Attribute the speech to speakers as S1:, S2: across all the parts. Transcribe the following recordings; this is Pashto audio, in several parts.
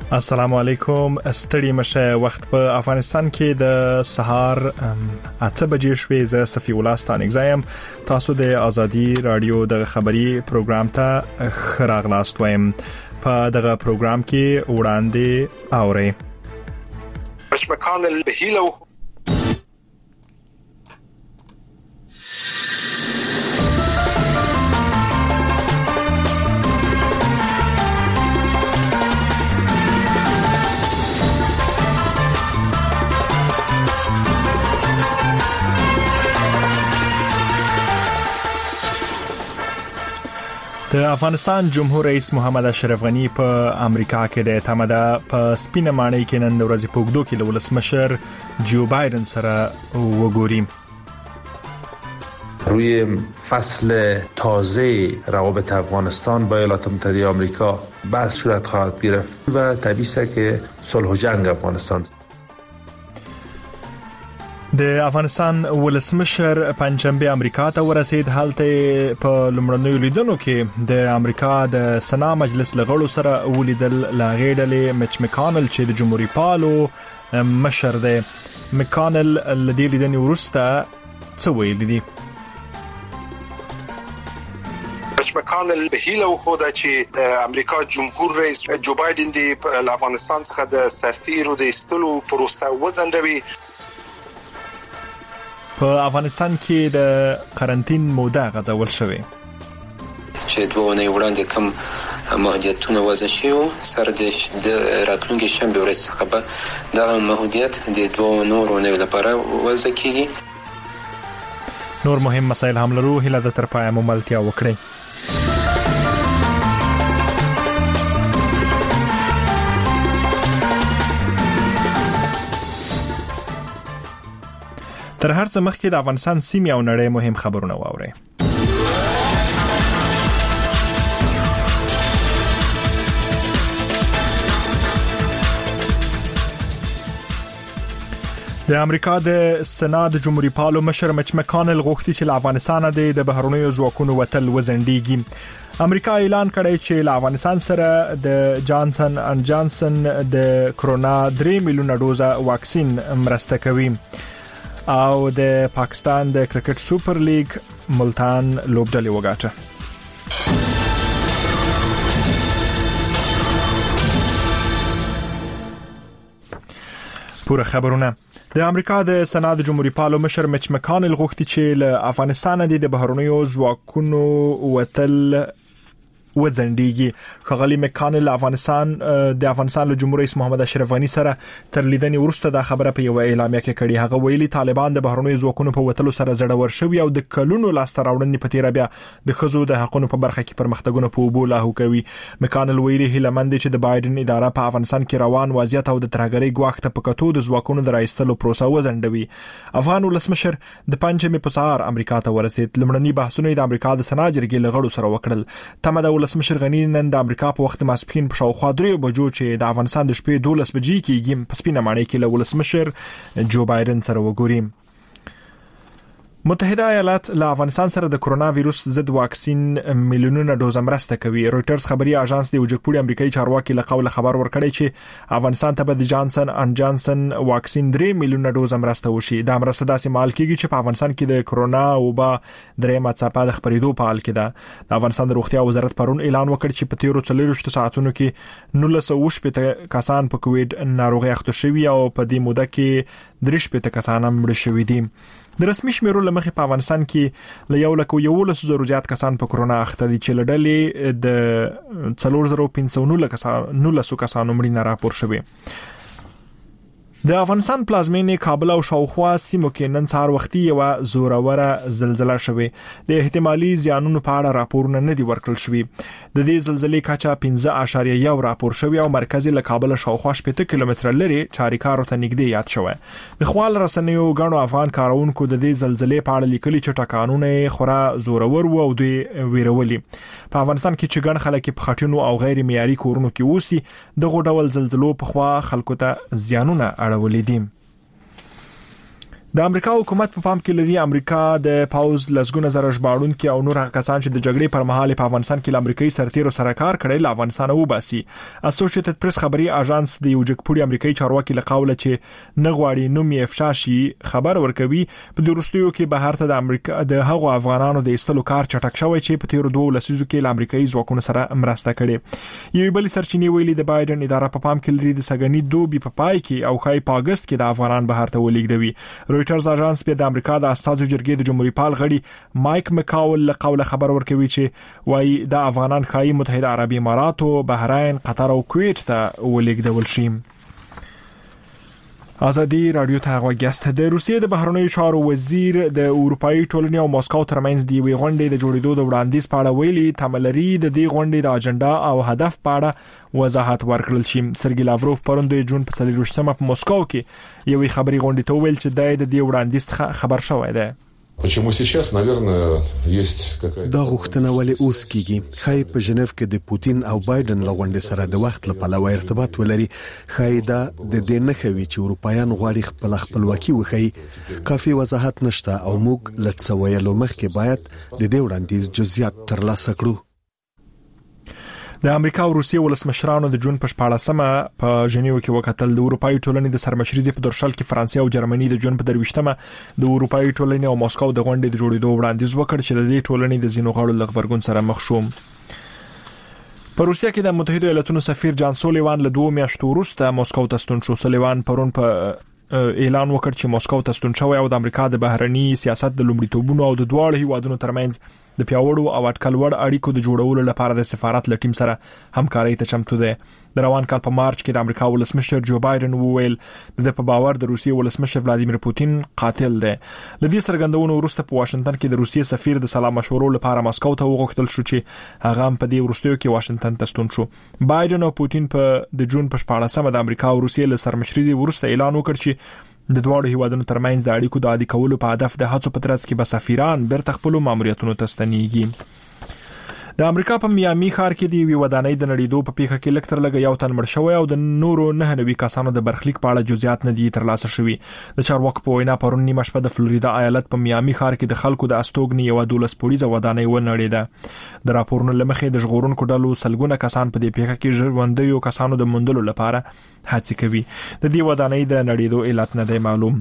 S1: السلام علیکم. ستړي مشه وخت په افغانستان کې د سهار 8 بجې شوې. زه صفی الله ستانک زایم. تاسو د ازادي رادیو د خبري پروګرام ته خراغلاست وایم. په دغه پروګرام کې وړاندې اوري
S2: مشمکان الهیلو د افغانستان جمهور رئیس محمد اشرف غنی په امریکا کې د اعتماد په سپینه ماڼۍ کې نن د ورځې په اوږدو کې له ولسمشر جو بایدن سره وګوري.
S3: روی فصل تازه روابط افغانستان با ایالات متحده آمریکا بحث صورت خواهد گرفت و طبیعی است که صلح و جنگ افغانستان.
S1: د افغانستان ولسمشر پنځمبه امریکا ته ورسید. هلته په لومړنیو لیدنو کې د امریکا د سنا مجلس لغړو سره ولیدل. لاغېډلې مچ مکانل چې د جمهوریت پالو مشر دی. مکانل لدی لیدنې ورسته څه ویل دي؟
S2: مکانل به هیله وخوده چې د امریکا جمهور رئیس جو بایدن دی په افغانستان څخه د سرتیرو د ایستلو پروسه وځنډوي.
S1: په افغانستان کې د قرنټین موده غځول شوې
S4: چې دوه نه وړاندې کوم محدودیتونه وضع شوي سره د راتلونکي شنبه ورځ څخه به دا محدودیت د دوه نورو نه لپاره وضع کیږي.
S1: نور مهم مسایل هم لرو. هله د تر پایه مملتیا وکړي. تر هر څه مخکې د افغانستان سیمې او نړۍ مهم خبرونه واوري. د امریکا د سنا د جمهوریت پالو مشر مچ مکانل غوښتي چې له افغانستان د بهرنیو ځواکونو وتل وزندېږي. امریکا اعلان کړی چې له افغانستان سره د جانسن ان جانسن د کرونا 3 میلیونه ډوزه واکسین مرسته کوي. او د پاکستان د کرکټ سوپر لیګ ملتان لوبډلې وګاټه. پوره خبرونه. د امریکا د سنا د جمهوریت پالو مشر مچ مکانل غوښتي چې له افغانستان د بهرنیو ځواکونو وتل وزندېږي. خغلی مکانل د افغانستان له جمهور رئیس محمد اشرف غنی سره تر لیدنې وروسته دا خبره په یو اعلامیه کې کړې. هغه ویلي طالبان د بهرنیو ځواکونو په وتلو سره زړور شوي او د کلونو لاسته راوړنې په تیر بیا د خزو د حقونو په برخه کې پرمختګونه په وبو لاهو کوي. مکانل ویلي هیلمند چې د بایدن اداره په افغانستان کې روان وضعیت او د ترهګرۍ ګواښ ته په کتو د ځواکونو د راایستلو پروسه وزندوي. افغان ولسمشر د پنځمې په سهار امریکا ته ورسید. لومړني بحثونه د امریکا د سنا جرګې لغړو سره وکړل. تمه د ولسمشر غنی نن د امریکا په وخت ماسپښین په شاوخوا 3 بجو چې د افغانستان د شپې 12 بجې کېږي په سپینه ماڼۍ کې له ولسمشر جو بایدن سره وګوري. متحده ایالات له افغانستان سره د کرونا وایروس ضد واکسین میلیونونه ډوز مرسته کوي. رويټرز خبري اژانس د وجکپوري امریکایي چارواکي له قوله خبر ورکړی چې افغانستان ته د جانسن ان جانسن واکسین 3 میلیونه ډوز مرسته وشي. دا مرسته داسې مال کېږي چې په افغانستان کې د کرونا وبا درېمه څپه د خبرېدو په حال کې ده. د افغانستان د روغتیا وزارت پرون اعلان وکړ چې په تیرو 40 ساعتونو کې 1980 کسان په کووډ ناروغي اخته شوي او په دې موده کې 30 کسان مړ شوي دي. د رسمي شمیرو لمخې په افغانستان کې له 1,11,000 زیات کسان په کرونا اخته دي چې لړلې د 4,519 کسانو مړینه راپور شوه. د افغانستان پلازمینې کابل او شاوخوا سیمو کې نن سهار وختي یو زوروره زلزلہ شوه. د احتمالي زیانونو په اړه راپورونه نه دي ورکړل شوي. د دې زلزلې کچا 15.1 راپور شوی او مرکزي له کابل شاوخوا 80 کیلومتره لري چاریکارو ته نږدې یاد شوی. د خپل رسنیو غنو افغان کارونکو د دې زلزلې په اړه لیکلي چې ټکانونه خورا زورور وو او دوی ویرولي. په افغانستان کې چې ګڼ خلک په خټینو او غیر معیاري کورونو کې اوسي دغه ډول زلزلو په خوا خلکو ته زیانونه اړولې دي. د امریکا حکومت په پام کې لري امریکا د پاوز لسګونه زره ژباړونکو او نور کسان چې د جګړې پر مهال په افغانستان کې امریکایي سرتیرو سره کار کړی له افغانستان وباسي. اسوسییټډ پریس خبري اژانس د یو جګپوړي امریکایي چارواکي له قوله چې نه غواړي نوم یې افشا شي خبر ورکوي په دروستیو کې بهر ته د امریکا د هغو افغانانو د ایستلو کار چټک شوی چې په تیر 2 لسیزو کې له امریکایي ځواکونو سره مرسته کړې. یو بل سرچینې ویلي د بایدن اداره په پام کې لري د سګنی دوبي په پای کې او خای په اگست کې د افغانان بهر ته ولیږدوي. رويټرز اژانس په د امریکا د استازو جرګې د جمهوریت پال غړي مایک مکاول له قوله خبر ورکوي چې وايي د افغانان خای متحده عربی امارات او بحرین قطر او کویت ته ولیږدول شي. ازادي رادیو ته غوښتل د روسیې د بهرنیو چارو وزیر د اروپאי ټولنې او مسکو ترمنځ دی غونډې د جوړېدو د وړاندیز په اړه ویلي تملري د دې غونډې د اجنډا او هدف په اړه وضاحت ورکړل شي. سرګي لاوروف پرون د جون په 24مه په مسکو کې یوې خبري غونډې ته ویل چې د دې وړاندیز څخه خبر شوی دی.
S5: Почему сейчас, наверное, есть какая-то
S6: دا غوښتنه ولې اوس کیږي؟ خای په ژنیف کې د پوتین او بایدن لغونډې سره د وخت لپاره ارتباط ولري. خای دا د دې نه خوي چې اروپایان غواړي خپل خپلواکي وخی. کافي وضاحت نشته او موږ لڅویلو مخکې باید د دې وړاندیز جزئیات ترلاسه کړو.
S1: د امریکا او روسیې ولسمشرانو د جون په 14مه په ژنیو کې وکتل. د اروپאי ټولنې د سرمشري په درشل کې فرانسې او جرمني د جون په 23مه د اروپאי ټولنې او مسکو د غونډې د جوړېدو وړاندیز وکړ چې د دې ټولنې د زینو غړو لغبرګون سره مخ شو. په روسیه کې د متحده ایالاتونو سفیر جان سولیوان له 2 میاشتو وروسته مسکو ته ستون شو. سولیوان پرون په اعلان وکړ چې مسکو ته ستون شوی او د امریکا د بهرني سیاست د لومړیتوبونو او د دواړو هیوادونو ترمنځ د پیاوړو او اټکلوړ اړیکو د جوړولو لپاره د سفارت له ټیم سره همکاري ته چمتو دی. د روان کال په مارچ کې د امریکا ولسمشر جو بایدن وویل د په باور د روسیې ولسمشر ولادیمیر پوتین قاتل دی. لدې سرګندونو وروسته په واشنگټن کې د روسیې سفیر د سلام مشورو لپاره مسکو ته وغوښتل شو چې هغه په دې وروستیو کې واشنگټن ته ستون شو. بایدن او پوتین په د جون په 14مه د امریکا او روسیې له سرمشري وروسته اعلان وکړ چې د دواړو هیوادونو ترمنځ د اړیکو د عادي کولو په هدف د هڅو په ترڅ کې به سفیران بیرته خپل ماموریتونو ته ستنېږي. د امریکا په میامي ښار کې د یوې ودانۍ د نړیدو په پیښه کې لکتر لګ یو تن مړ شوی او د نورو 9 کسانو د برخلیک په اړه جزئیات نه دي ترلاسه شوي. د چارواکو په وینا پرون نیمه شپه د فلوریدا ایالت په میامي ښار کې د خلکو د استوګنې یو 12 پوړیزه ودانۍ ونړیده. د راپورونو لمخې د ژغورونکو ډلو سلګونه کسان په دې پیښه کې ژوندیو کسانو د موندلو لپاره هڅې کوي. د دې ودانۍ د نړیدو علت نه دی معلوم.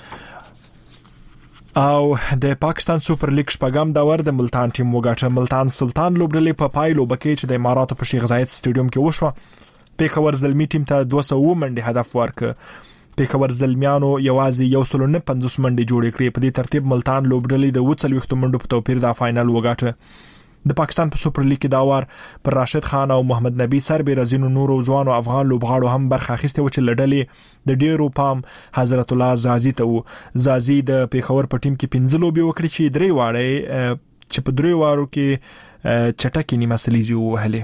S1: او د پاکستان سوپر لیګ شپږم دور د ملتان ټیم وګاټه. ملتان سلطان لوبډلې په پایلو بکې چې د اماراتو په شیخ زاید سټیډیوم کې وشو پیښور زلمی ټیم ته 200 منډي هدف ورکړ. پیښور زلمیانو یوازې 150 منډي جوړې کړې. په دې ترتیب ملتان لوبډلې د 40 منډو په توپیر د فائنل وګاټه. د پاکستان په سوپر لیګ کې دا وار پر راشد خان او محمد نبی سربې رزینو نورو ځوانو افغان لوبغاړو هم برخه اخیسته و چې لړلې د ډیرو پام حضرت الله زازی ته و. زازی د پیښور په ټیم کې 15 لوبي وکړي چې درې واړې چې په درې وارو کې چټکې نیمه سلیزي وهلې.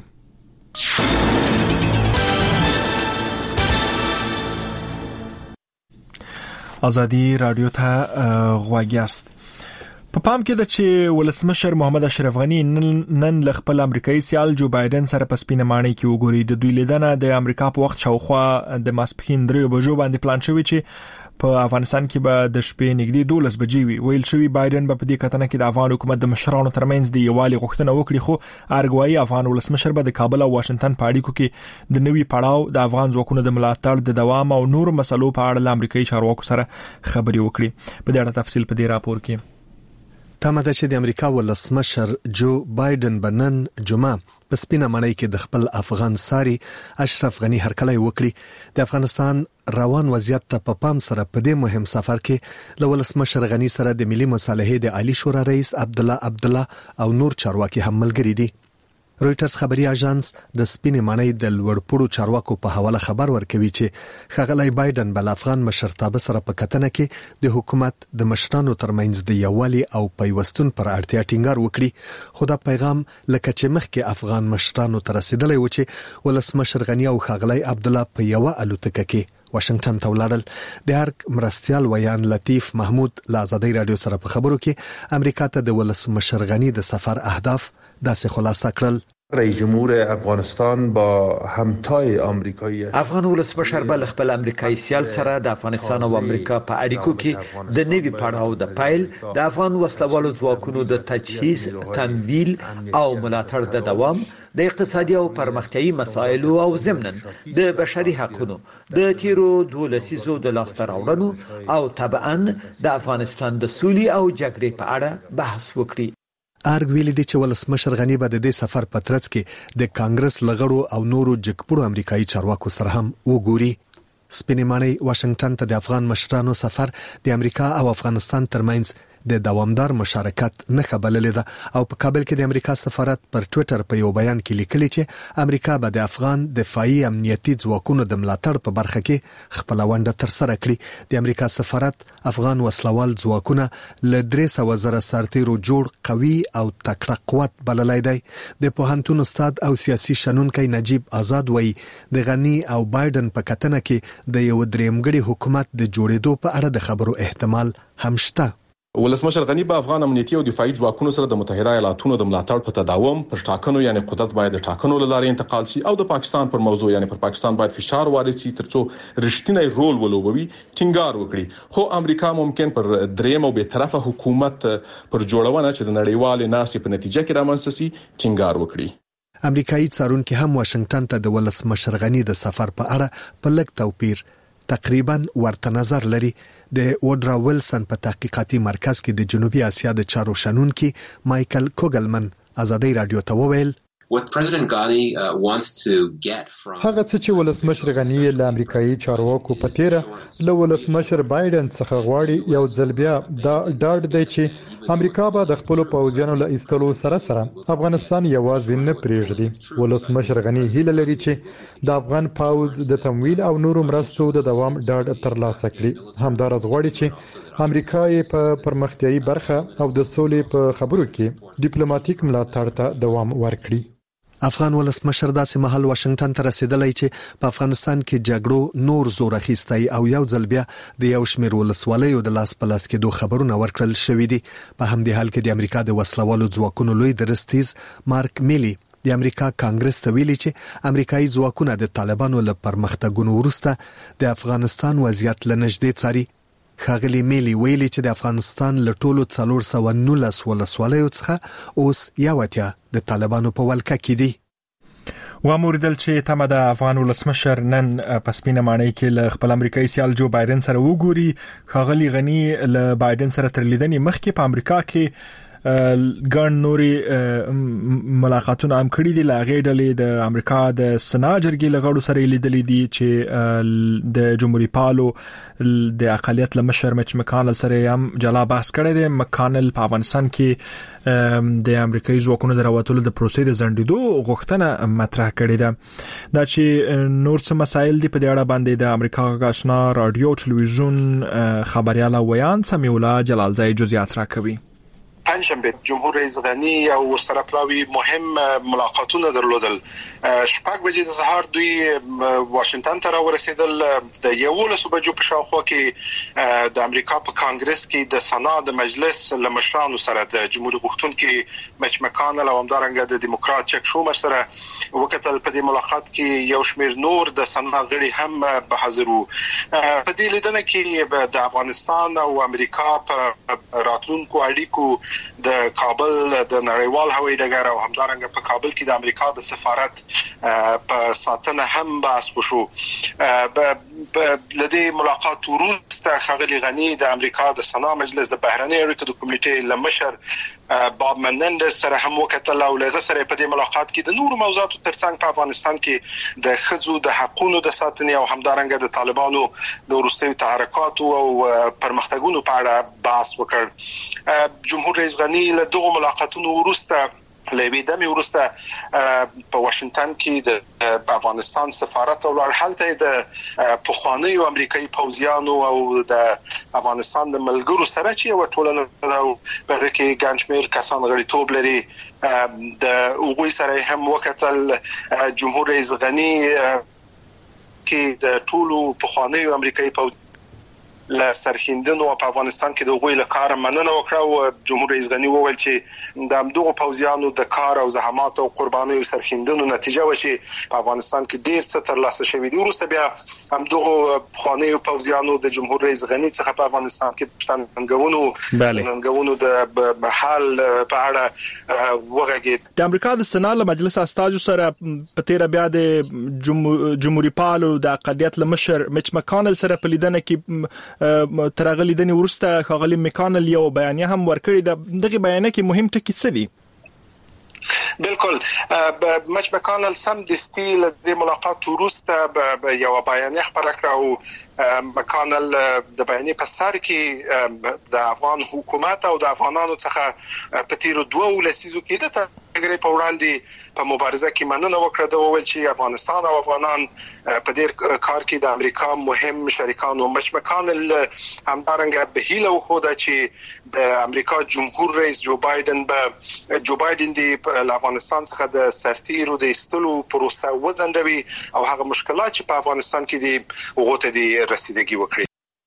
S1: ازادي رادیو ته غواګیاست. په پام کې د چې ولسمشر محمد اشرف غنی نن ل خپل امریکایي سیال جو بایدن سره په سپینه ماڼۍ کې وګوري. د دوی لیدنه د امریکا په وخت شاوخوا د ماسپښین 3 بجو باندې پلان شوی چې په افغانستان کې به د شپې نږدې 12 بجې وي. ویل شوی بایدن به په دې کتنه کې د افغان حکومت د مشرانو ترمنځ د یووالي غوښتنه وکړي، خو ارګوایي افغان ولسمشر به د کابل او واشنگټن په اړیکو کې د نوي پړاو د افغان ځواکونو د ملاتړ د دوام او نور مسلو په اړه د امریکایي چارواکو سره خبري وکړي. په دې اړه تفصیل په دې راپور کې
S6: تمه ده چې د امریکا ولسمشر جو بایدن بنن جمعه په سپینه ماڼۍ کې د خپل افغان ساري اشرف غنی هرکلی وکړي. د افغانستان روان وضعیت ته په پام سره په دې مهم سفر کې له ولسمشر غنی سره د ملي مصالحې د عالی شورا رئیس عبدالله او نور چارواکي هم ملګري دي. رويټرز خبري اژانس د سپینې ماڼۍ د لوړپوړو چارواکو په حواله خبر ورکوي چې ښاغلی بایدن بل افغان مشرتابه سره په کتنه کې د حکومت د مشرانو ترمنځ د یووالي او پیوستون پر اړتیا ټینګار وکړي. خو دا پیغام لکه چې مخکې افغان مشرانو ته رسیدلی و چې ولسمشر غنی او ښاغلی عبدالله په یوه الوتکه کې واشنگټن ته ولاړل. د ارګ مرستيال ویان لطیف محمود له آزادۍ رادیو سره په خبرو کې امریکا ته د ولسمشر غنی د سفر اهداف داسې خلاصه کړل.
S3: رئیس جمهور افغانستان با همتای آمریکایی
S7: افغان ولسمشر بل خپل امریکایي سیال سره د افغانستان او امریکا په اړیکو کې د نوي پړاو د پایل د افغان وسلوالو ځواکونو د تجهیز، تمویل او ملاتړ د دوام، د اقتصادي او پرمختیايي مسایلو او ضمناً د بشري حقوقو د تیرو 2 لسیزو د لاسته راوړنو او طبعاً د افغانستان د سولې او جګړې په اړه بحث وکړي.
S6: ارګ ویلي دی چې ولسمشر غنی به د دې سفر په ترڅ کې د کانګرس لغړو او نورو جګپړو امریکایي چارواکو سره هم وګوري. سپینې ماڼۍ واشنگټن ته د افغان مشرانو سفر د امریکا او افغانستان ترمنځ د دوامدار مشارکت نښه بللې ده او په کابل کې د امریکا سفارت پر ټوئیټر په یو بیان کې لیکلي چې امریکا به د افغان دفاعي امنیتي ځواکونو د ملاتړ په برخه کې خپل ونډه تر سره کړي. د امریکا سفارت افغان وسلوال ځواکونه ل 300,000 سرتیرو جوړ قوي او تکړه قوت بللای دی. د پوهنتون استاد او سیاسي شنونکي نجیب آزاد وایي د غنی او بایدن په کتنه کې د یو درېمګړي حکومت د جوړېدو په اړه د خبرو احتمال هم شته.
S8: ولسمشر غنی به افغان امنیتي او دفاعي ځواکونو سره د متحده ایالاتونو د ملاتړ په تداوم پر ټاکنو یعنی قدرت باید د ټاکنو لاره انتقال شي او د پاکستان پر موضوع یعنی پر پاکستان باید فشار وارد شي ترڅو رښتینی رول ولوبوي ټینګار وکړي. خو امریکا ممکن پر دریم او به طرفه حکومت پر جوړونه چې د نړیوال ناسې په نتیجه کې رامنځته شي ټینګار وکړي.
S6: امریکایي څارونکي هم واشنگټن ته د ولسمشر غنی د سفر په اړه په لږ توپیر تقریبا ورته نظر لري. د وډرا ویلسن په تحقیقاتي مرکز کې د جنوبي اسیا د چارو شنونکي مايكل کوګلمن ازادي رادیو ته وویل
S2: هغه څه چې ولسمشر غنی له امریکایي چارواکو په تیره له ولسمشر بایدن څخه غواړي یو ځل بیا دا ډاډ دی چې امریکا به د خپل پوځیانو له ایستلو سره افغانستان یوازې نه پرېږدي. ولسمشر غنی هیله لري چې د افغان پوځ د تمویل او نورو مرستو د دوام ډاډ ترلاسه کړي. همدارس غواړي چې امریکا یې په پرمختیايي برخه او د سولې په خبرو کې ډیپلوماټیک ملاتړ ته دوام ورکړي.
S6: افغان ولسمشر داسې محل واشنگټن ته رسیدلی چې په افغانستان کې جګړو نور زور اخیستی او یو ځل بیا د یو شمېر ولسوالیو د لاس په لاس کېدو خبرونه ورکړل شوې دي. په همدې حال کې د امریکا د وسلوالو ځواکونو لوی درستیز مارک میلی د امریکا کانګرس ته ویلي چې امریکایي ځواکونه د طالبانو له پرمختګونو وروسته د افغانستان وضعیت لنږدې څاري. خاغلی میلی ویلي چې د افغانستان له ټولو 419 ولسوالیو څخه اوس یواتیا د طالبانو په ولکه کې دي.
S1: واموردل چې تمه د افغان ولسمشر نن په سپینه ماڼۍ کې له خپل امریکایي سیال جو بایدن سره وګوري. خاغلی غنی له بایدن سره تر لیدنې مخکې په امریکا کې ګڼ نوري ملاقاتونه هم کړي دي. لاغې ډلې د امریکا د سنا جرګې لغړو سره لیدلې دي چې د جمهوریت پالو د اقلیت لمشر مچ مکانل سره هم جلا بحث کړی دی. مکانل په افغانستان کې د امریکایي ځواکونو د راوتلو د پروسې د ځنډېدو غوښتنه مطرح کړې ده. دا چې نور څه مسایل دي په دې اړه باندې د امریکا غاښنا رادیو ټلویزیون خبرياله ویان سمیع الله جلالزای جزئیات راکوي.
S9: پنځشنبه جمهور رئیس غنی او سره پلاوی مهم ملاقاتونه درلودل. 7 بجې د سهار دوی واشنگټن ته ورسېدل. د 11 بجو په شاوخوا کې د امریکا په کانګرس کې د سنا د مجلس لمشرانو سره د جمهوریت غوښتونکو مچ مکانل او همدارنګه د دیموکرات چک شومر سره وکتل. په دې ملاقات کې یو شمېر نور د سنا غړي هم به حاضر وو. په دې لیدنه کې د افغانستان او امریکا په راتلونکو اړیکو د کابل د نړیوال هوایي ډګر او همدارنګه په کابل کې د امریکا د سفارت په ساتنه هم بحث وشو. لدې ملاقات وروسته خغلی غنی د امریکا د سنا مجلس د بهرنی اړیکو د کمیټې لمشر باب منندز سره هم وکتل او لغه سره په دې ملاقات کې د نورو موضوعاتو ترڅنګ په افغانستان کې د خځو د حقوقو د ساتنې او همدارنګه د طالبانو د وروستیو تحرکاتو او پرمختګونو په اړه بحث وکړ. جمهور رئیس غنی له دغه ملاقاتونو وروسته لوی دمه ورسته په واشنگټن کې د افغانستان سفارت او هلته د پخوانی امریکایي پوځیانو او د افغانستان د ملګرو سره چې یو ټولنه په کې ګانشمیر کسان غړیتوب لري د اوغوي سره هم وکتل. جمهور رئیس غنی کې د ټولو پخوانی امریکایي له سرښندنو په افغانستان کې د غوي له کار مننه وکړه او جمهور رئیس غنی وویل چې د همدغه پوځیانو د کار او زحمات او قربانۍ او سرښندنو نتیجه وشي په افغانستان کې ډیر څه ترلاسه شوی دی. وروسته بیا همدغه خاني پوځیانو د جمهور رئیس غنی څخه په افغانستان کې ننګونو د حال په اړه وغږید.
S1: د امریکا د سنا له مجلس استازو سره په تیر بیا د جمهوریت پالو د اقلیت لمشر میچ مکانل سره په لیدنه کې ترغلي د ورسته خغلی مکانل یو بیانیه هم ورکړی. دغه بیانیه کې مهم ټکی څه دي؟
S9: بالکل میچ مکانل سم د سټیل د ملاقات وروسته یو بیانیه خبره کړه او مکانل د بیانیه په سر کې د افغان حکومت او د افغانانو څخه په تیر 2 لسیزو کې د تګري په وړاندې په مبارزه کې مننه وکړه. د وویل چې افغانستان او افغانان په دې کار کې د امریکا مهم شریکان او میچ مکانل همدارنګه به هیله وخوده چې د امریکا جمهور رئیس جو بایدن د افغانستان څخه د سرتیرو د استلو پروسه وځندوي او هغه مشکلات چې په افغانستان کې دي وغوته دي رسیدګي وکړي.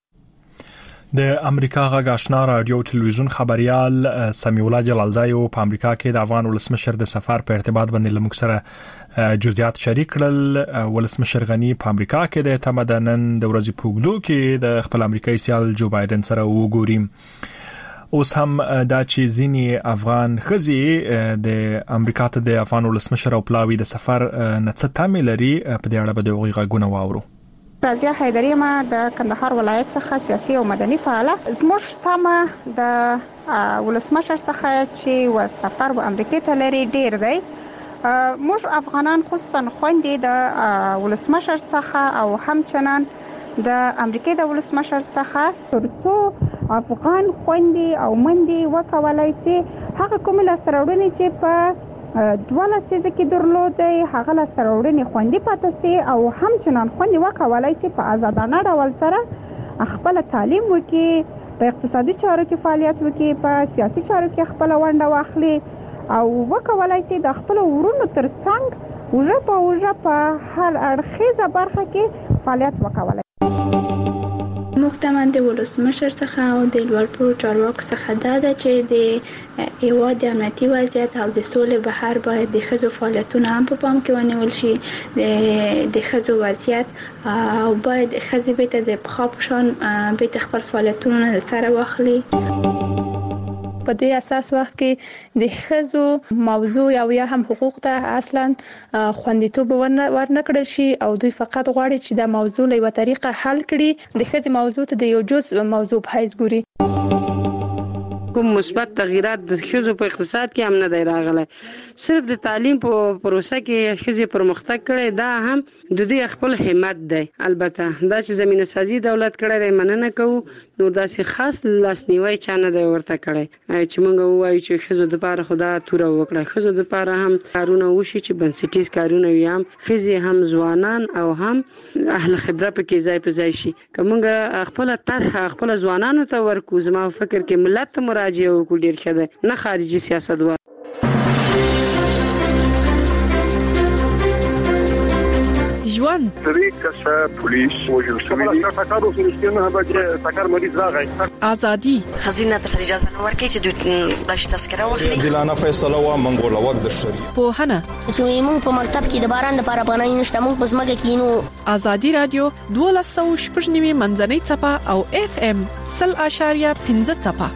S1: د امریکا غږ آشنا رادیو ټلویزیون خبريال سمیع الله جلالزای په امریکا کې د افغان ولسمشر د سفر په ارتباط باندې لمک سره جزئیات شریک کړل. ولسمشر غنی په امریکا کې د تمدنن د ورځې پوګدو کې د خپل امریکایي سیال جو بایدن سره وګوري. اوس هم دا چې ځینی افغان خزي د امریکا ته د افغان ولسمشر او پلاوی د سفر نڅ تامل لري په دې اړه به د غوښګونه واورو.
S10: رضیه حیدری ما د کندهار ولایت څخه سیاسي او مدني فعاله زموږ تمه د ولسمشر څخه چې و سفر په امریکا ته لري ډیر دی. موږ افغانان خصوصا خوندې د ولسمشر څخه او همچنان د امریکا د ولسمشر څخه ترڅو افغان خوندې او مندې وکولای شي هغه کوم لاسته چې په 12 سیزه کې درلودي هغه لاسته راوړنې خوندې پاتې سي او همچنان خوندې وکولای شي په آزادانه ډول سره خپل تعلیم وکړي، په اقتصادي چارو کې فعالیت وکړي، په سیاسي چارو کې خپل ونډه واخلي او وکولای شي د خپل ورونو ترڅنګ وجه په هر اړخیزه برخه کې فعالیت وکولای.
S11: مختمن د ولسمشر څخه او د لوړپوړو چارواکو څخه دا ده چې د هیواد د امنیتي وضعیت او د سولې بهر باید د ښځو فعالیتونه هم په پام کې ونیول شي. د ښځو وضعیت او باید ښځې بیرته د پخوا په شان بیرته خپل فعالیتونه سره واخلي.
S12: په دې اساس وخت کې د ښځو موضوع او یا هم حقوق ته اصلا خوندیتوب ورنکړل شي او دوی فقط غواړي چې د موضوع له یو طریقه حل کړي، د ښځې موضوع ته د یو جزء موضوع په حیث ګوري.
S13: کوم مثبت تغیرات د ښځو په اقتصاد کې هم نه دی راغلی. صرف د تعلیم په پروسه کې ښځې پرمختګ کړي، دا هم د دوی خپل همت دی. البته دا چې زمينه سازي دولت کړی دی مننه کوو، نور داسې خاص لاسنیوي چا نه دی ورته کړی چې موږ وایو چې ښځو د لپاره خدا توره وکړه. ښځو د لپاره هم کارونه وشي چې بنسټیز کارونه وي، هم ښځې هم ځوانان او هم اهل خبره پکې ځای په ځای شي. که موږ خپل طرح خپل ځوانانو ته ورکو، زما فکر کې ملت ته مراجعه وکړو ډیر ښه ده، نه خارجي سیاست و.
S14: ژوند
S15: طریقه پولیس وجل شوی دی تاکارو فلسطینه هغه تاکار مریض راغی
S14: ازادي
S16: خزینه ته اجازه نه ورکړي چې دوی باش تذکره واخلي.
S5: دلانه فیصله و منګول وخت د شریعت
S14: په هنه
S17: چې موږ په مکتب کې د باران لپاره پناه نشته، موږ په ځمکه کې نو.
S14: ازادي رادیو 12.9 منځنۍ چپه او FM 0.5 چپه.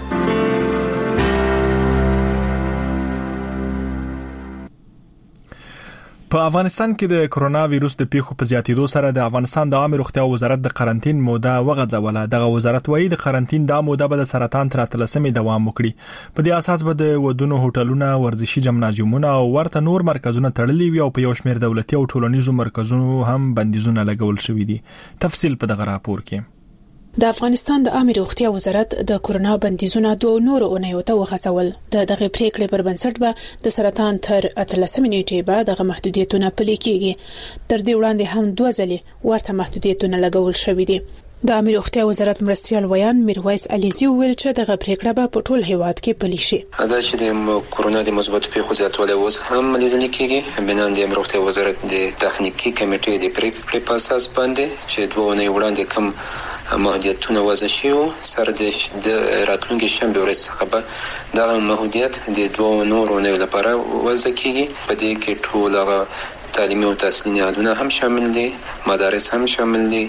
S1: په افغانستان کې د کرونا وایروس د پیښو په زیاتېدو سره د افغانستان د عامه روغتیا وزارت د قرنټین موده وغځوله. دغه وزارت وايي د قرنټین د موده به د سرطان تر 13مې دوام وکړي. په دې اساس به د ودونو هوټلونه، ورزشي جمنازیومونه او ورته نور مرکزونه تړلي وي او په یو شمېر دولتي او ټولنیزو مرکزونو هم بندیزونه لګول شوي دي. تفصیل په دغه راپور کې.
S18: د افغانستان د عامه روغتیا وزارت د کرونا بندیزونه 2 نور اونیو ته وغځول. دغه پریکړې پر بنسټ به د سرطان تر 13 نیټې به دغه محدودیتونه پلي کیږي. تر دې وړاندې هم 2 ځلې ورته محدودیتونه لګول شوې دي. د عامه روغتیا وزارت مرستيال ویان میرویس علیزی ویل چې دغه پریکړه به په ټول هیواد کې پلي شي.
S4: دا چې د کرونا د مثبت پیښو زیاتوالی اوس هم لیدل کېږي. بنان د روغتیا وزارت د تخنیکی کمیټې د پریکړې په اساس باندې چې 2 اونۍ وړاندې کوم محدودیتونه وضع شوي سره د راتلونکي شنبه ورځ څخه به دا محدودیت د دوه نورو نه لپاره وضع کیږي. په دې کې ټول هغه تعلیمي او تحصیلي نهادونه هم شامل دي، مدارس هم شامل دي،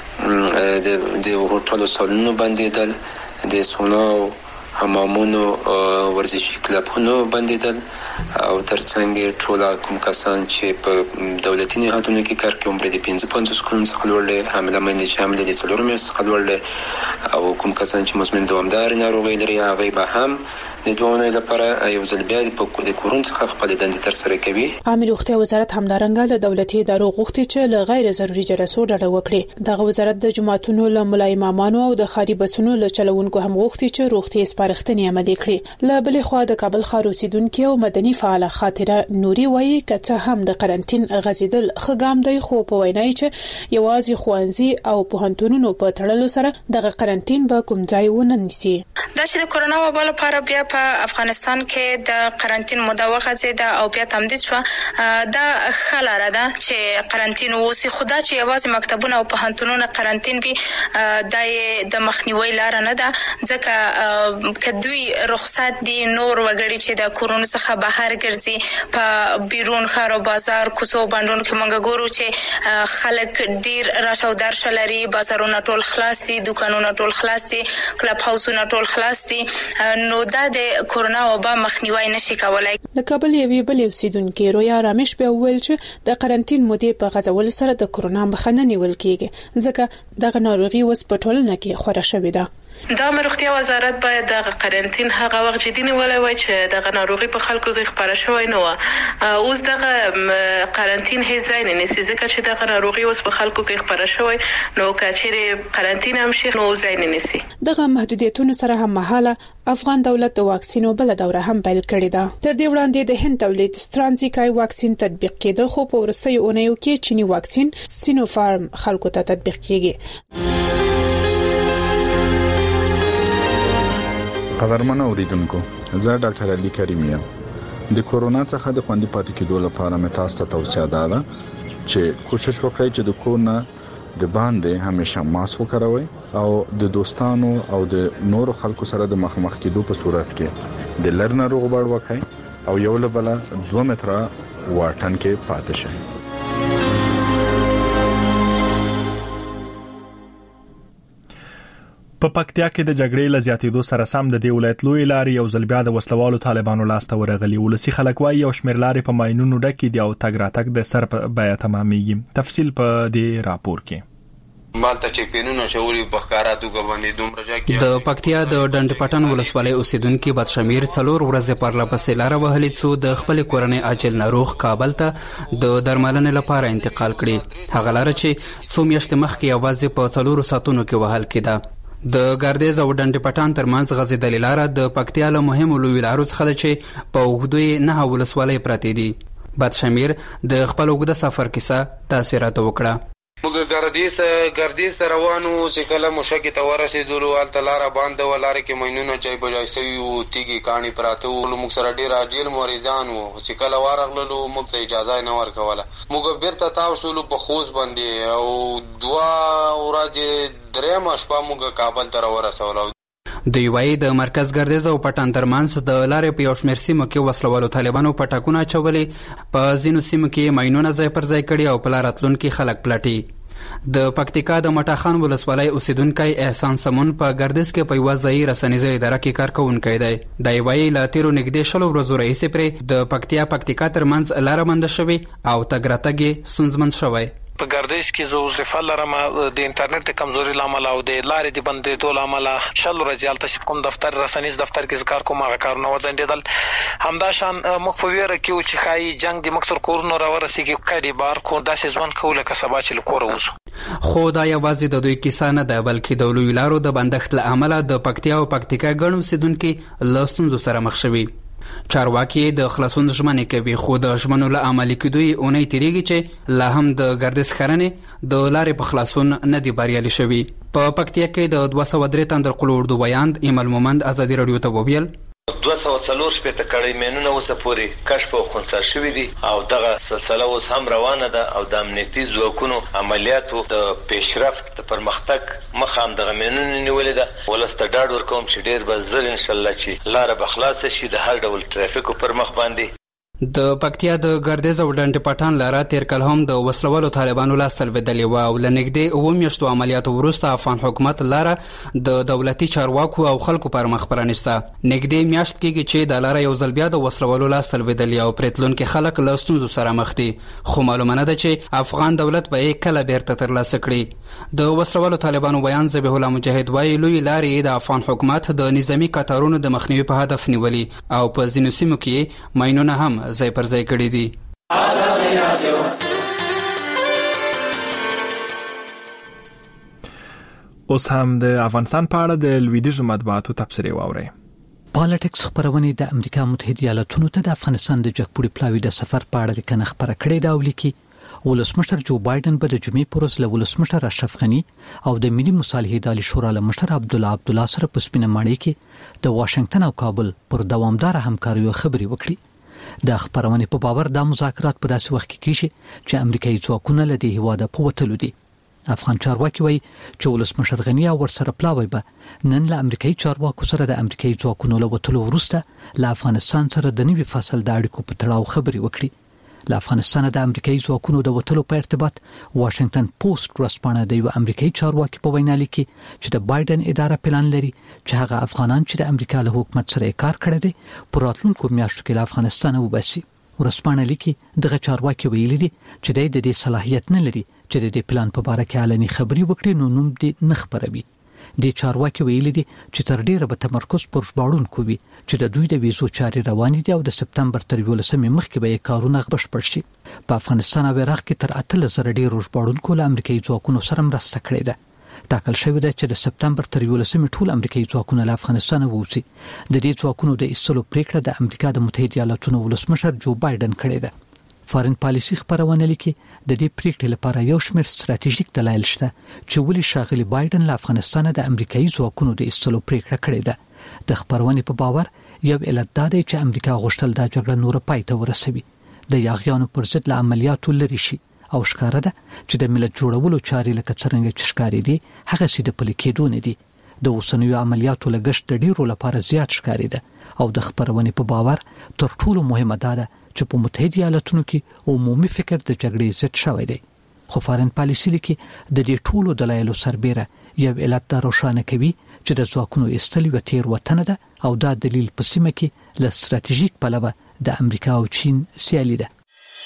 S4: د هوټلو سالونونو بندیدل، د سونا او حمامونو ورزشي کلبونو بندیدل او ترڅنګ ټول کوم کسان چې په دولتي نهادونو کې کار کوي عمر د 55 کلونو څخه لوړ دي، حامله مېندې چې حامله دي 4 میاشتې څخه لوړ دي او کوم کسان چې مزمن دوامدار ناروغي لري هغه به هم د دوه لپاره یو ځل بیا د کورون څخه خپل دندې تر سره کوي.
S18: عامه روغتیا وزارت همدارنګه له دولتي ادارو غوښتي چې له غیر ضروري جلسو ډډه وکړي. دغه وزارت د جماعتونو له ملای امامانو او د خاري بسونو له چلوونکو هم غوښتي چې روغتي سپارښتنې عملي کړي. له بلې خوا د کابل ښار اوسیدونکو او مدني فعال خاطره نوري وایي کته هم د قرنټین غزیدل خګام دی، خو په وینای چې یوازې خوانزي او پوهنتونونو په تړلو سره دغه قرنټین به کوم ځای ونه نیسي.
S19: دا چې د کورونا وبا لپاره بیا په افغانستان کې د قرنټین موده وغځیده او بیا تمدید شو، دا خلاره ده چې قرنټین وسی خدا چې یوازې مکتبونه او پوهنتونونه قرنټین وي د مخنیوي لار نه ده، ځکه کدوې رخصت دي نور وګړي چې د کورونا څخه بهر ګرځي په بیرون ښار او بازار کوڅو باندې کې مونږ ګورو چې خلک ډیر راشه او درشه لري، بازارونه ټول خلاص دي، دکانونه ټول خلاص دي، کلب هاوسونه ټول خلاص دي، نو دا د کورونا وبا مخنیوي نشي کولای.
S18: د کابل یوې بلې اوسیدونکو رویا رامش به ویل چې د قرنټین مودې په غځول سره د کورونا مخه نه نیول کیږي، ځکه دغه ناروغي اوس په ټولنه کې خوره شوې ده.
S20: د روغتیا وزارت باید د قرنټین هغه وخت جدي نیولای وای چې د ناروغي په خلکو کې خبره شوی نه و. اوس د قرنټین هیڅ ځای نه نسی، ځکه چې د ناروغي اوس په خلکو کې خبره شوی نو کچېره قرنټین هم شي نو ځای نه نسی.
S18: دغه محدودیتونو سره هم مهاله افغان دولت د واکسینو بل دوره هم پیل کړې ده. تر دې وړاندې د هند تولید سترانزیکای واکسین تطبیق کېده، خو په ورسته اونیو کې چینی واکسین سینوفارم خلکو ته تطبیق کیږي.
S21: قدرمن اوریدونکو، زه ډاکټر علي کریم یم. د کورونا څخه د خوندي پاتې کېدو لپاره مې تاسو ته توصیه ده چې کوشش وکړئ چې د کورونه د باندې همیشه ماسک وکاروئ او د دوستانو او د نورو خلکو سره د مخامخ کېدو په صورت کې د لر ناروغ بړ وکړئ او یو له بل 2 متره واټن کې پاتې شئ.
S1: په پکتیا کې د جګړې له زیاتېدو سره سم د دې ولایت لوی لارې یو ځل بیا د وسلوالو طالبانو لاسته ورغلي. ولسی خلک وایي یو شمېر لارې په ماینونو ډکې دي او تګ راتګ د سر په بیه تمامېږي. تفصیل په دې راپور کې.
S22: مالته چې پینونه شوري بخکاراتو غوښنې دومره ځکه
S23: د پکتیا د ډنډ پټن ولسوالۍ اوسیدونکو بد شمیر 4 ورځې پر لپسې لار وهلې څو د خپل کورنۍ عاجل ناروغ کابل ته د درملنې لپاره انتقال کړي. هغه لار چې څو میاشتې مخکې یوازې په 4 ساعتونو کې وهل کېده. د ګردیز او ډنډ پټان ترمنځ غځېدلې لار د پکتیا له مهمو لوی لارو څخه ده چې په اوږدوي 9 ولسوالۍ پراته دي. بد شمیر د خپل اوږده سفر کیسه تاثیرات وکړه.
S22: موږ ګردیز روانو چې کله مشکې ته ورسېدلو هلته لاره بنده وه، لارې کې ماینونه چای بجای سوي وو، تیږې کاڼي پراته وو. موږ سره ډېر عاجل مریضان وو چې کله ورغللو موږ ته اجازه نه ورکوله. موږ بیرته تاو شولو په خوست باندې او 2 ورځې درېیمه شپه موږ کابل ته راورسولو.
S23: دوی وایي د مرکز ګردیز او پټان ترمنځ د لارې په یو شمېر سیمو کې وسلوالو طالبانو پټکونه اچولي، په ځینو سیمو کې ماینونه ځای پر ځای کړي او په لار راتلونکي خلک پلټي. د پکتیکا د مټاخان ولسوالۍ اوسیدونکی احسان سمون په ګردیز کې په یوه ځایي رسنیزه اداره کې کار کوونکی دی. دی وایي له تیرو نږدې 20 ورځو راهیسې پرې د پکتیکا ترمنځ لاره بنده شوې او تګ راتګ یې ستونزمن شوی.
S24: په ګردیز کې زه وظیفه لرم، د انټرنیټ کمزوري لامل او د لارې د بندېدو لامل 20 ورځې هلته چې کوم دفتر رسنیز دفتر کې کار کوم هغه کارونه وځنډېدل. همداشان موږ په ویره کې وو چې ښایي جنګ د موږ تر کورونو راورسېږي، کډې بار کو داسې ژوند کوو لکه سبا چې له کوره وځو.
S23: خو دا یوازې د دوی کیسه نه ده، بلکې د لویو لارو د بندښت له امله د پکتیا او پکتیکا ګڼ اوسیدونکي له ستونزو سره مخ شوي. چارواکي د خلاصون ژمنې کوي، خو د ژمنو له عملي کېدو یې اونۍ تېرېږي چې لا هم د ګردیز ښرنې د لارې په خلاصون نه دي بریالي شوي. په پکتیا کې د 203 تندر قلو اردو بیان ایمل مومند ازادي راډیو ته وویل
S2: 240 کړي مینونه اوسه پوری کشف او خنثی شوې دي او دغه سلسله اوس هم روانه ده او د امنیتي ځواکونو عملیاتو د پیشرفت د پرمختګ مخام دغه مینونه نیولې ده ولسته ډاډ ورکوم چې ډیر به زر ان شاء الله چې لار به خلاص شي د هر ډول ټرافیکو پر مخ باندې.
S23: د پکتیا د ګردیز او ډنډ پټان لاره تیر کال هم د وسلوالو طالبانو لاس تلویدلې و او لنګدې او میاشتو عملیاتو وروسته افغان حکومت لاره د دولتي چارواکو او خلکو پر مخ پرانسته. نګدې میاشت کېږي چې د لاره یو ځل بیا د وسلوالو لاس تلویدلې او پرتلونکو خلک له ستونزو سره مخ دي خو معلومه نه ده چې افغان دولت به کله بیرته ترلاسه کړي. د وسلوالو طالبانو بیان ذبیح الله مجاهد وایي لوی لارې د افغان حکومت د نظامی کاتارونو د مخنیوي په هدف نیولې او په ځینو سیمو کې ماینونه هم ځای پر ځای کړی دي.
S1: اوس هم د افغانستان په اړه د لویدیځو مطبوعاتو تبصرې واورئ.
S3: پالیټکس خبرونه د امریکا متحده ایالاتونو ته د افغانستان د جګپوړي پلاوي د سفر په اړه لیکنه خبره کړې ده او لیکي ولسمشر جو بایدن به د جمعې پر ورځ له ولسمشر اشرف غني او د ملي مصالحې ادارې شورا له مشر عبدالله سره په سپینه ماڼۍ کې د واشنگټن او کابل پر دوامدار همکاریو خبرې وکړي. د خبرونه په باور د مذاکرات په داسې وخت کې کیږي چې امریکایي ځواکونه له دې هواده په وتلو دي. افغان چارواکي وایي چې ولسمشر غني او ورسره پلاوی به نن له امریکایي چارواکو سره د امریکایي ځواکونو له وتلو وروسته له افغانستان سره د نوي فصل د اړیکو په تړاو خبرې وکړي. له افغانستان د امریکایي ځواکونو د وتلو په ارتباط واشنگټن پوسټ ورسپانه د یو امریکایي چارواکي په وینا لیکي چې د بایدن اداره پلان لري چې هغه افغانان چې د امریکا له حکومت سره کار کړی دی په راتلونکو میاشتو کې له افغانستان وباسي. ورسپانه لیکي دغه چارواکي ویلي دي چې د دې صلاحیت نه لري چې د دې پلان په اړه کې علني خبري وکړي نو نوم دې نه خبروي. د چارواکي ویلي دي چې تر ډیره به تمرکز پر ژباړونکو وي چې د دوی د ویزو چارې روانې دي او د سپتمبر تر 11 مخکې به کارونه بشپړ شي. په افغانستان او عراق کې تر 8000 ډیر ژباړونکو له امریکایي ځواکونو سره مرسته کړې ده. ټاکل شوی دی چې د سپتمبر تر 11 ټول امریکایي ځواکونه له افغانستان ووځي. د دې ځواکونو د ایستلو پریکړه د امریکا د متحده ایالاتونو ولسمشر جو بایدن کړې ده. فارن پالیسي خبرونه لیکي د دې پریکړې لپاره یو شمېر ستراتیژیک دلایل شته چې ولې شاغلي بایدن له افغانستان د امریکایي ځواکونو د ایستلو پریکړه کړې ده. د خبرونه په باور یو علت دا دی چې امریکا غوښتل دا جګړه نور پای ته ورسوي د یاغیانو پر ضد له عملیاتو لري شي او ښکاره ده چې د ملت جوړولو چارې لکه څنګه چې ښکاري دي هغه سي د پلي کېدو نه دي. د اوسنیو عملیاتو لګښت د ډیرو لپاره زیات ښکاري ده او د خبرونه په باور تر ټولو مهمه ده چې په متحده ایالاتونو کې عمومي فکر د جګړې ضد شوی دی. خو فارن پالیسي لیکي د دې ټولو دلایلو سربېره یو علت دا روښانه کوي چې د ځواکونو ایستل یو تیر وطن ده او دا دلیل په سیمه کې له ستراتیژیک پلوه د امریکا او چین سیالي ده.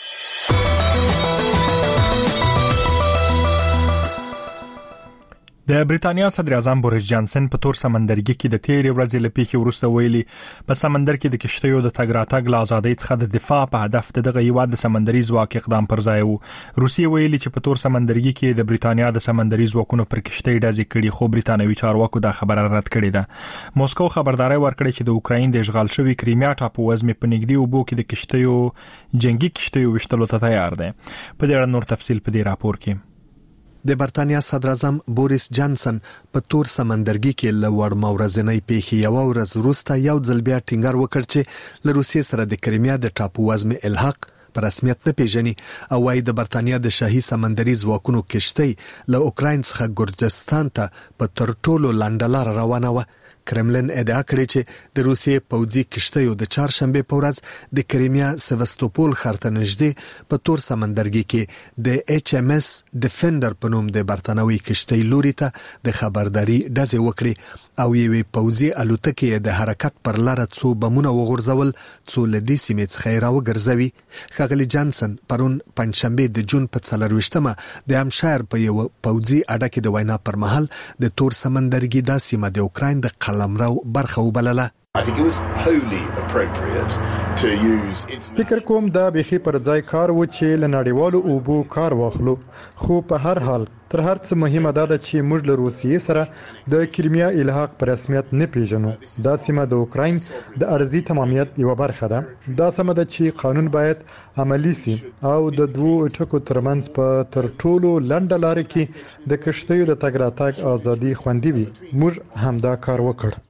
S1: د بریټانیا صدر اعظم بوریس جانسن په تور سمندرګي کې د تیرې ورځې لپاره وروسته ویلي په سمندر کې د کشتیو د تګ راتګ له ازادۍ څخه د دفاع په هدف دغه هیواد د سمندري ځواک اقدام پر ځای وو. روسیې ویلي چې په تور سمندرګي کې د بریټانیا د سمندري ځواکونو پر کشتۍ ډزې کړي خو بریټانوي چارواکو دا خبره رد کړې ده. موسکو خبرداري ورکړې چې د اوکراین د اشغال شوی کریمیا ټاپو وزمې په نږدې اوبو کې د کشتیو جنگي کشتیو وشتلو ته تیار ده. په دې اړه نور تفصیل په دې راپور کې.
S6: د برتانیا صدر اعظم بوریس جانسن په تور سمندرګي کې لوړ مورزنۍ پیښې یو ورځ وروسته یو ځل بیا ټینګار وکړ چې له روسیې سره د کریمیا د ټاپو وزمې الحاق پر رسمیت نه پیژني او وايي د برتانیا د شاهي سمندري ځواکونو کشتۍ له اوکراین څخه ګورجستان ته په تر ټولو لنډلار روانه و. کرملن ادعا کړې چې د روسیې پوځي کشتیو د چهارشنبه په ورځ د کریمیا سیواستوپول ښار ته نږدې په تور سمندرګي کې د ایچ ام اس ډیفندر په نوم د برتانوي کشتۍ لوري ته د خبرداري ډزې وکړي او یوې پوځي الوتکې د حرکت پر لار څو بمونه وغورځول څو لدی سیمې څخه راوګرځوي. ښاغلي جانسن پرون پنځشنبه د جون په 24مه د همشایر په یو پوځي اډه کې د وینا پر مهال د تور سمندرګي د سیمه د اوکراین د قلمرو برخه وبلله.
S7: I think it was wholly appropriate to use
S8: فکر کوم دا بيخي پر ځای کار و چې لنړیوالو اوبو کار واخلو خو په هر حال تر هر څه مهمه ده چې موږ له روسیې سره د کریمیا الحاق پر رسمیت نه پیژنو. دا سیمه د اوکراین د ارضي تمامیت یو برخه ده. دا سمه ده چې قانون باید عملی سي او د دوو ټکو ترمنځ په تر ټولو لنډه لار کې د کشتیو د تګ راتګ ازادي خوندي وي. موږ هم دا کار وکړ.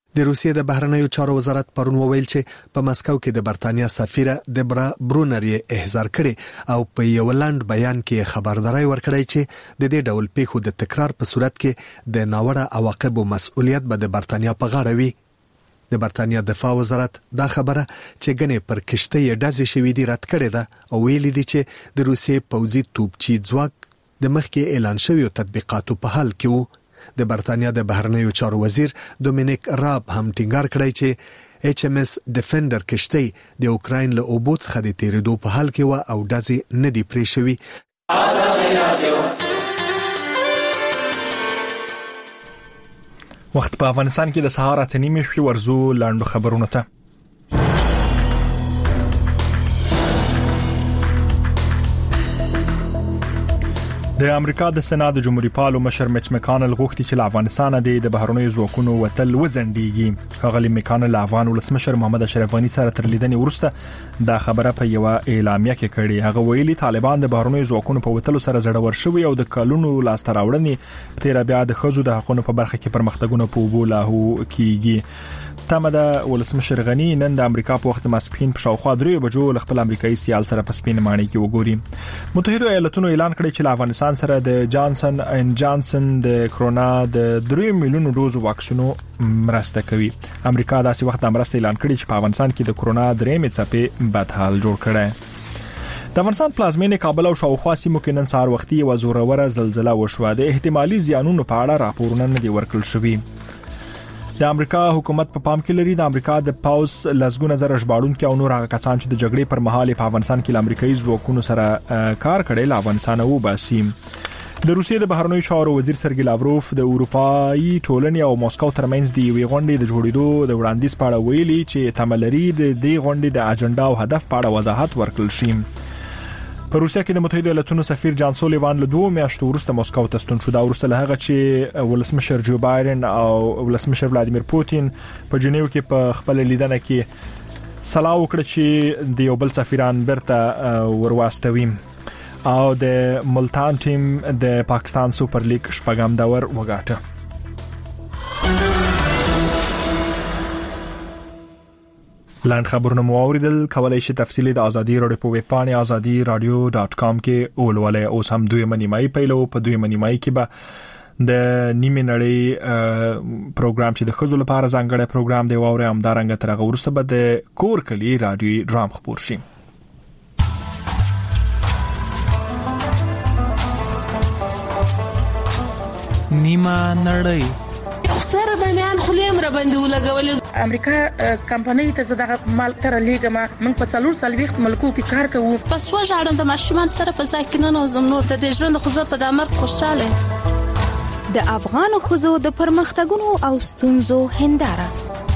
S6: د روسیې د بهرنیو چارو وزارت پرون وویل چې په مسکو کې د برتانیا سفیره دبرا برونر یې احضار کړي او په یو لاند بیان کې خبرداري ورکړی چې د دې ډول پیښو د تکرار په صورت کې د ناوړه عواقبو مسؤلیت به د برتانیا په غاړه وي. د برتانیا دفاع وزارت دا خبره چې ګنې پر کشته یې ډزې شوې دي رد کړې ده او ویلي دي چې د روسیې پوځي توپچي ځواک د مخکې اعلان شویو تطبیقاتو په حال کې وو. د برتانیا د بهرنیو چارو وزیر دومینیک راب هم ټینګار کړی چې ایچ ام اس ډیفندر کشتۍ د اوکراین له اوبو څخه د تیریدو په حال کې و او ډزې نه دی پرې شوی.
S1: وخت په افغانستان کې د سهار 8:30 شپې ورزو لاندو خبرونه ته. د امریکا د سنا د جمهوریت پالو مشر میچ مکانل غوښتي چې افغانستان د بهرنیو ځواکونو وتل وزنديږي. هغه مکانل افغان ولسمشر محمد اشرف غنی سره تر لیدنې وروسته دا خبره په یو اعلامیه کې کړې. هغه ویلي طالبان د بهرنیو ځواکونو په وتلو سره زړور شوی او د کلونو لاسته راوړنې تیر بیا د خزو د حقوقو په برخه کې پرمختګونه په وبولاهو کیږي. تمه ولسمشر غنی نن د امریکا په وخت ماسپښین په شاوخوا 3 بجو ل خپل امریکایي سیال سره په سپین ماڼۍ کې وګوري. متحده ایالاتونو اعلان کړی چې افغانستان سره د جانسن اند جانسن د کرونا د 3 میلیون ډوز واکسینو مرسته کوي. امریکا داسې وخت مرسته اعلان کړی چې په افغانستان کې د کرونا 3 څپې بدحال جوړ کړي. د افغانستان پلازمینه کابل او شاوخوا سیمو کې نن سهار وختي یو زوروره زلزلہ وشوه. د احتمالي زیانونو په اړه راپورونه نه دي ورکړل شوي. د امریکا حکومت په پام کې لري د امریکا د پاوس لزګونه زره ژباړونکو او نور هغه کسان چې د جګړې پر مهال په افغانستان کې امریکایي ځواکونو سره کار کړي له افغانستان او باسیم. د روسیې د بهرنیو چارو وزیر سرګی لاوروف د اروپאי ټولنې او مسکو ترمنځ دی وی غونډې د جوړېدو د وړاندیز په اړه ویلي چې تملري د دې غونډې د اجنډا او هدف په اړه وضاحت ورکړل شي. په روسیا کې د متحده ایالاتونو سفیر جان سولیوان له 2 میاشتو وروسته مسکو ته ستون شو. دا وروسته له هغه چې ولسمشر جو بایدن او ولسمشر ولادیمیر پوتین په جنیو کې په خپل لیدنه کې سلا وکړه چې د یو بل سفیران برته ورواستوي او د ملتان ټیم د پاکستان سوپر لیګ شپږم دور وګاټه. لاند خبرونه مو اوریدل. کولای شئ تفصیلی د ازادي رادیو په ویب پاڼه azadi-radio.com کې اولوله اوس هم دوی منیمای پیلو په دوی منیمای کې به د نیمه نړۍ پروګرام چې د خزو لپاره ځانګړی پروګرام دی ووري هم دارنګ تر هغه ورسته به د کور کلی رادیو ډرام خبر شي.
S9: نیمه نړۍ
S10: سره د میان خلیم را باندې ولګول.
S11: امریکا کمپنۍ ته زړه مال تر لیګما موږ په 4 ملکو کې کار کوو.
S10: پس وژاړم د ماشومان سره په ځکه نه زم نور د ژوند خو په دمر خوشاله.
S12: د افغان خزو د پرمختګونو او ستونزو هنداره.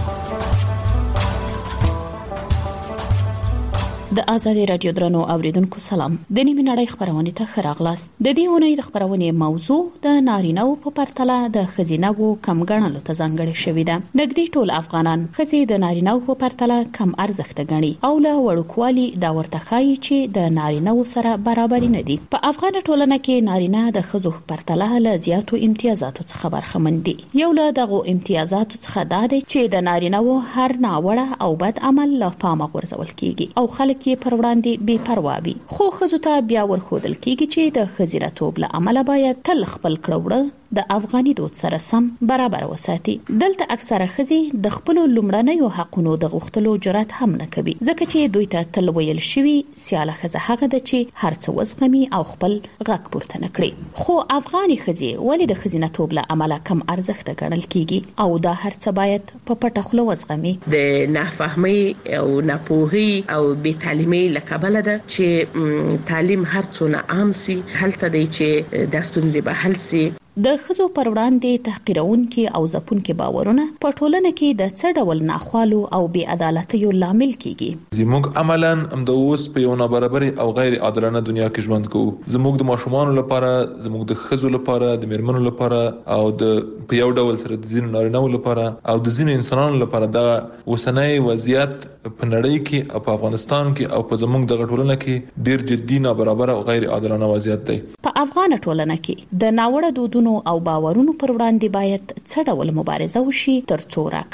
S25: د ازادي رادیو درنو اوریدونکو سلام. د نیمه نړۍ خبرونه ته خراغلاست. د دې ونې د خبرونه موضوع د نارینه‌و په پرتله د خزینه‌و کم ګڼلو ته ځانګړې شوې ده. نګدي ټول افغانان خزي د نارینه‌و په پرتله کم ارزښت غني او له وړوکوالي دا ورته خایي چې د نارینه‌و سره برابر نه دي. په افغان ټولنه کې نارینه د خزو په پرتله له زیاتو امتیازاتو څخه برخمن دي. یو له دغه امتیازاتو څخه دا دی چې د نارینه‌و هر ناوړه او بد عمل له پامه غورځول کیږي او خلک کې پر وړاندې بے پروا وي. خو خزو ته بیا ورخودل کیږي چې د خزیرتوب له عمله باید تل خپل کړوړه د افغاني دود سره سم برابر وساتي. دلته اکثره خزي د خپل لومړنیو حقونو د غوښتلو جرأت هم نه کوي ځکه چې دوی ته تل ویل شوی سیاله خزه هغه د چې هر څه وزغمي او خپل غږ پورته نکړي. خو افغاني خزي ولې د خزینتوب له عمله کم ارزښت ګڼل کیږي او دا هر څه باید په پټه خوله وزغمي.
S11: د نافهمي او ناپوهي او بې تعلیمي لکبل ده چې تعلیم هر څونه عام سي هلته دی چې د ستونزې به حل سي.
S25: د خزو پر وړاندې تحقیرونکي او ځپونکي باورونه په ټولنه کې د څه ډول ناخوالو او بې عدالتیو لامل کیږي.
S26: زموږ عملاً هم د اوس په یو نابرابر او غیر عادلانه دنیا کې ژوند کوو. زموږ د ماشومان لپاره، زموږ د خزو لپاره، د میرمنو لپاره او د په یو ډول سره د ځینو نارینه‌و لپاره او د ځینو انسانانو لپاره د اوسنۍ وضعیت په نړۍ کې او په افغانستان کې او په زموږ د ټولنه کې ډیر جدي نابرابر او غیر عادلانه وضعیت دی.
S25: په افغان ټولنه کې د ناوړه دودونو او باورونو پر وړاندې باید څه ډول مبارزه وشي ترڅو راکم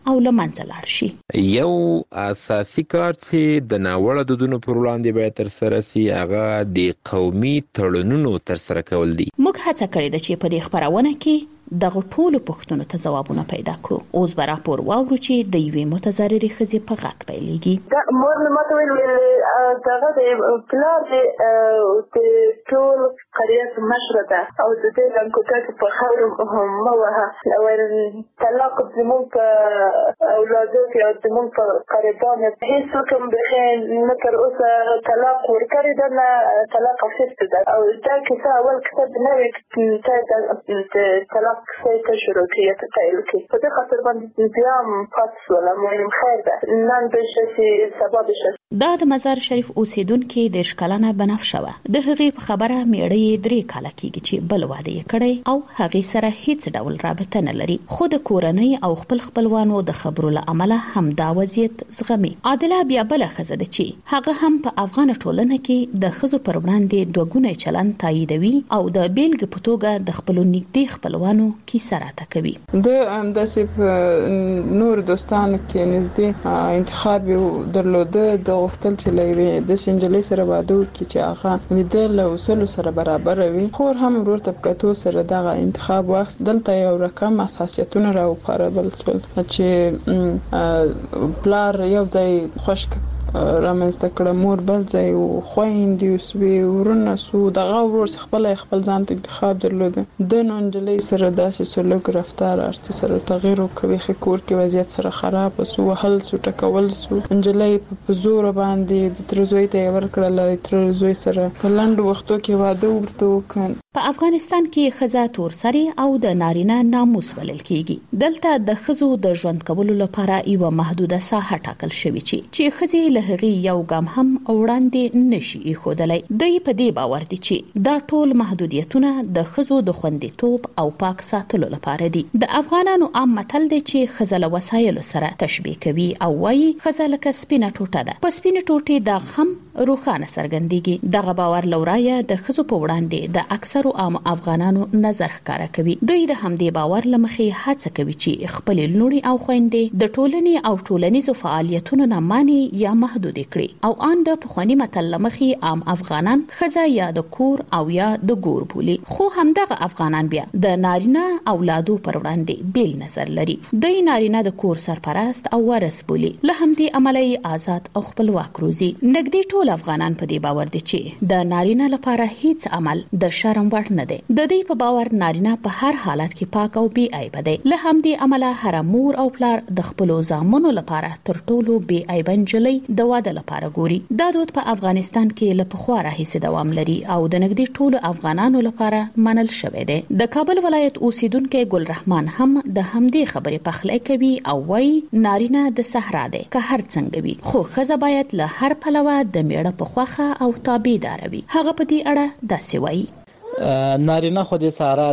S25: او لمنځه لاړ شي.
S5: یو اساسي کار چې د ناوړه دودونو پر وړاندې باید تر سره شي هغه د قومي تړونونو تر سره کول دي.
S25: موږ هڅه کړې ده چې په دې خبرونه کې دغه ټولو پوښتنو ته ځوابونه پیدا کړو. اوس به راپور واورو چې د یوې متضررې ښځې په غږ پیلېږي.
S13: دا مور مې ماته ویل دغه د پلار د ټول قریه مشره ده او د دې لنګوټه په خاورو مه وهه ویل طلاق زموږ په اولادو کې او زموږ په قریبانو هېڅوک هم بخیر نه تر اوسه طلاق ورکړی ده نه طلاق اخیستی ده او دا کیسه اول کیسه نه وي د طلاق څه شروع کیږي ته پیل کی په دې خاطر باندې بیا هم پاتې شولم وایم خیر ده نن به شي سبا به شي.
S25: دا د مزار شریف اوسیدونکو د اشکالانه بنفشه وه. د هغې په خبره میړه 3 کاله کېږي چې بل واده یې کړی او هغې سره هیڅ ډول رابطه نه لري خو د کورنۍ او خپلوانو د خبرو له امله هم دا وضعیت زغمي. عادله بیا بل ښځه ده چې هغه هم په افغان ټولنه کې د ښځو پر وړاندې دوګونی چلند تاییدوي او د بیلګې په توګه د خپلو نږدې خپلوانو کیسه راته کوي.
S14: د همداسې په نور دوستانو کې نږدې انتخاب درلوده د غوښتل چې لوي د سنجلې سره واده وکړي چې هغه د له اصول سره برابر وي. خور هم ورته په کتو سره دغه انتخاب واخیست. دلته یو رقم اساسیتونه راوپارول شول چې پلار یو ځای خوشک رامنځته کړه مور بل ځای او خويندې سوي ورونه سو دغه ورور خپل ځان ته انتخاب درلوده. د نونجلې سره داسې سلوک رفتار ارڅ سره تغییر وکوي خکور کې وضعیت سره خراب سو هل سو ټکول سو انجلې په زور باندې د ترزوی ته ورکړل ترزوی سره په لند وختو کې واده ورته وکړ.
S25: په افغانستان کې ښځه تورسري او د نارینه ناموس ولل کیږي. دلته د ښځو د ژوند کولو لپاره یو محدوده ساحه ټاکل شوې چې ښځې له هغې یو ګام هم وړاندې نشي ایښودلی. دوی په دې باور دي چې دا ټول محدودیتونه د ښځو د خوندیتوب او پاک ساتلو لپاره دي. د افغانانو عام متل دی چې ښځه له وسایلو سره تشبیه کوي او وایي ښځه لکه سپینه ټوټه ده. په سپینې ټوټې دا هم روښانه څرګندېږي. دغه باور لورایه د ښځو په وړاندې د اکثرو عام افغانانو نظر ښکاره کوي. دوی د همدې باور له مخې هڅه کوي چې خپل لوڼې او خويندې د ټولنې او ټولنیزو فعالیتونو نه ماني یا محدود کړي او ان د پخوانی متل له مخې عام افغانان ښځه یا د کور او یا د ګور بولي. خو همدغه افغانان بیا د نارینه اولادو پر وړاندې بیل نظر لري. د نارینه د کور سرپرست او ورث بولي. له همدې عملی آزاد او خپلواک روزي. نګدي ټول افغانان په دې باور دي چې د نارینه لپاره هیڅ عمل د شرم وړ نه دی. د دې په باور نارینه په هر حالت کې پاک او بې عیبه دی. له همدې عمله هر مور او پلار د خپل زامنو لپاره تر ټولو بې عیبه نجلۍ د واده لپاره ګوري. دا دود په افغانستان کې له پخوا راهیسې دوام لري او د نګدي ټولو افغانانو لپاره منل شوی دی. د کابل ولایت اوسیدونکو ګل رحمان هم د همدې خبرې پخلی کوي او وایي نارینه د صحرا دی که هر څنګه وي خو ښځه باید له هر پلوه د میړه په خوخه او تابعدار وي. هغه په دې اړه داسې وایي
S15: نارینه خو د صحرا